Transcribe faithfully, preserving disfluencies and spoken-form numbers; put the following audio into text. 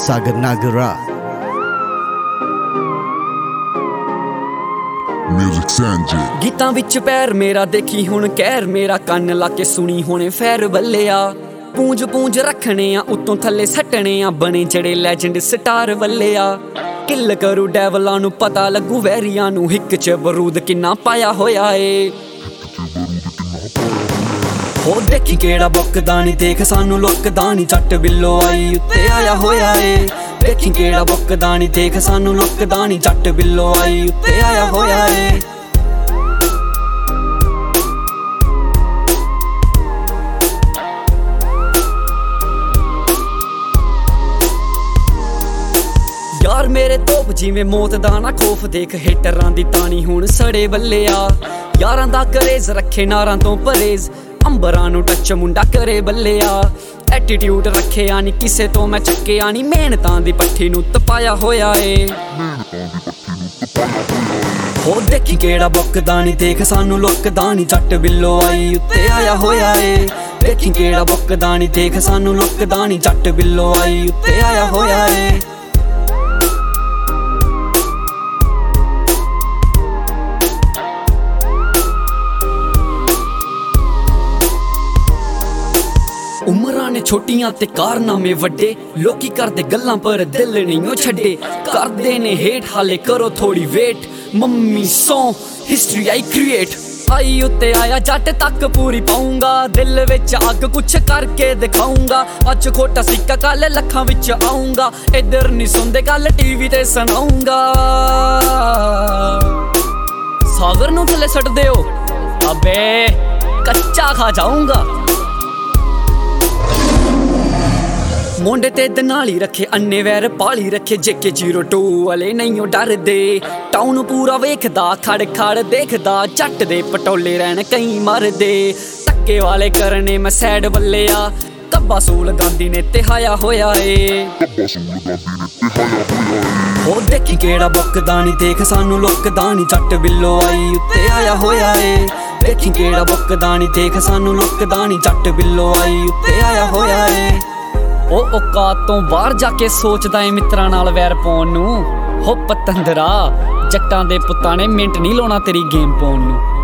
Sagar Nagara Music Sanjay ਗੀਤਾਂ ਵਿੱਚ ਪੈਰ ਮੇਰਾ ਦੇਖੀ ਹੁਣ ਕਹਿਰ ਮੇਰਾ ਕੰਨ ਲਾ ਕੇ ਸੁਣੀ ਹੁਣੇ ਫੈਰ ਬੱਲਿਆ ਪੂੰਜ ਪੂੰਜ ਰੱਖਣੇ ਆ ਉਤੋਂ ਥੱਲੇ ਸੱਟਣੇ ਆ ਬਣੇ ਜਿਹੜੇ ਲੈਜੈਂਡ ਸਟਾਰ ਵੱਲਿਆ ਕਿੱਲ ਕਰੂ ਡੈਵਲਾਂ ਨੂੰ ਪਤਾ ਲੱਗੂ ਵੈਰੀਆਂ ਨੂੰ ਹਿੱਕ ਚ ਬਰੂਦ ਕਿੰਨਾ ਪਾਇਆ ਹੋਇਆ ਏ ਹੋ ਦੇਖੀ ਕਿਹੜਾ ਬੁੱਕਦਾ ਨੀ ਦੇਖ ਸਾਨੂੰ ਲੁੱਕਦਾ ਨੀ ਜੱਟ ਬਿੱਲੋ ਆਈ ਉੱਤੇ ਆਇਆ ਹੋਇਆ ਏ ਦੇਖੀ ਕਿਹੜਾ ਬੁੱਕਦਾ ਨੀ ਦੇਖ ਸਾਨੂੰ ਲੁੱਕਦਾ ਨੀ ਜੱਟ ਬਿੱਲੋ ਆਈ ਉੱਤੇ ਆਇਆ ਹੋਇਆ ਏ ਯਾਰ ਮੇਰੇ ਤੋਪ ਜਿਵੇਂ ਮੌਤ ਦਾ ਨਾ ਖੋਫ ਦੇਖ ਹਿੱਟਰਾਂ ਦੀ ਤਾਣੀ ਹੁਣ ਸੜੇ ਬੱਲਿਆ ਯਾਰਾਂ ਦਾ ਕਰੇਜ਼ ਰੱਖੇ ਨਾਰਾਂ ਤੋਂ ਪਰਹੇਜ਼ ਅੰਬਰਾਂ ਨੂੰ ਟੱਚ ਮੁੰਡਾ ਕਰੇ ਬੱਲਿਆ ਐਟੀਟਿਊਡ ਰੱਖਿਆ ਨੀ ਕਿਸੇ ਤੋਂ ਮੈਂ ਚੱਕਿਆ ਨੀ ਮਿਹਨਤਾਂ ਦੀ ਪੱਠੀ ਨੂੰ ਤਪਾਇਆ ਹੋਇਆ ਏ ਹੋ ਦੇਖੀ ਕਿਹੜਾ ਬੁੱਕਦਾ ਨੀ ਦੇਖ ਸਾਨੂੰ ਲੁੱਕਦਾ ਨੀ ਜੱਟ ਬਿੱਲੋ ਆਈ ਉੱਤੇ ਆਇਆ ਹੋਇਆ ਏ ਦੇਖੀ ਕਿਹੜਾ ਬੁੱਕਦਾ ਨੀ ਦੇਖ ਸਾਨੂੰ ਲੁੱਕਦਾ ਨੀ ਜੱਟ ਬਿੱਲੋ ਆਈ ਉੱਤੇ ਆਇਆ ਹੋਇਆ ਏ ਉਮਰਾਂ ਨੇ ਛੋਟੀਆਂ ਤੇ ਕਾਰਨਾਮੇ ਵੱਡੇ ਲੋਕੀ ਕਰਦੇ ਗੱਲਾਂ ਪਰ ਦਿਲ ਨਹੀਂ ਉਹ ਛੱਡੇ ਕਰਦੇ ਨੇ ਹੇਠ ਹਾਲੇ ਕਰੋ ਥੋੜੀ ਵੇਟ ਮੰਮੀ ਸੌ ਹਿਸਟਰੀ ਆਈ ਕ੍ਰੀਏਟ ਆਈ ਉੱਤੇ ਆਇਆ ਜੱਟ ਤੱਕ ਪੂਰੀ ਪਾਉਂਗਾ ਦਿਲ ਵਿੱਚ ਅੱਗ ਕੁਛ ਕਰਕੇ ਦਿਖਾਉਂਗਾ ਅੱਜ ਖੋਟਾ ਸਿੱਕਾ ਕੱਲ ਲੱਖਾਂ ਵਿੱਚ ਆਉਂਗਾ ਇੱਧਰ ਨਹੀਂ ਸੁਣਦੇ ਗੱਲ ਟੀਵੀ ਤੇ ਸੁਣਾਉਂਗਾ ਸਾਗਰ ਨੂੰ ਥੱਲੇ ਛੱਡ ਦਿਓ ਅਬੇ ਕੱਚਾ ਖਾ ਜਾਊਂਗਾ ਮੁੰਡੇ ਤੇ ਦਨਾਲੀ ਰੱਖੇ ਅੰਨੇ ਵੈਰ ਪਾਲੀ ਰੱਖੇ ਜੇਕੇ ਜ਼ੀਰੋ ਟੂ ਵਾਲੇ ਨਹੀਂ ਉਹ ਡਰਦੇ ਟਾਊਨ ਪੂਰਾ ਵੇਖਦਾ ਖੜ ਖੜ ਦੇਖਦਾ ਜੱਟ ਦੇ ਪਟੋਲੇ ਰਹਿਣ ਕਈ ਮਰਦੇ ਧੱਕੇ ਵਾਲੇ ਕਰਨੇ ਮੈਂ ਸੈਡ ਬੱਲਿਆ ਕੱਬਾ ਸੂਲ ਗਾਂਧੀ ਨੇ ਤਿਹਾਇਆ ਹੋਇਆ ਏ ਉਹ ਦੇਖੀ ਕਿਹੜਾ ਬੁੱਕਦਾ ਨੀ ਦੇਖ ਸਾਨੂੰ ਲੁੱਕਦਾ ਨੀ ਜੱਟ ਬਿੱਲੋ ਆਈ ਉੱਤੇ ਆਇਆ ਹੋਇਆ ਏ ਦੇਖੀ ਕਿਹੜਾ ਬੁੱਕਦਾ ਨੀ ਦੇਖ ਸਾਨੂੰ ਲੁੱਕਦਾ ਨੀ ਜੱਟ ਬਿੱਲੋ ਆਈ ਉੱਤੇ ਆਇਆ ਹੋਇਆ ਏ ਉਹ ਔਕਾਤ ਤੋਂ ਬਾਹਰ ਜਾ ਕੇ ਸੋਚਦਾ ਏ ਮਿੱਤਰਾਂ ਨਾਲ ਵੈਰ ਪਾਉਣ ਨੂੰ ਹੋ ਪਤੰਦਰਾ ਜੱਟਾਂ ਦੇ ਪੁੱਤਾਂ ਨੇ ਮਿੰਟ ਨਹੀਂ ਲਾਉਣਾ ਤੇਰੀ ਗੇਮ ਪਾਉਣ ਨੂੰ।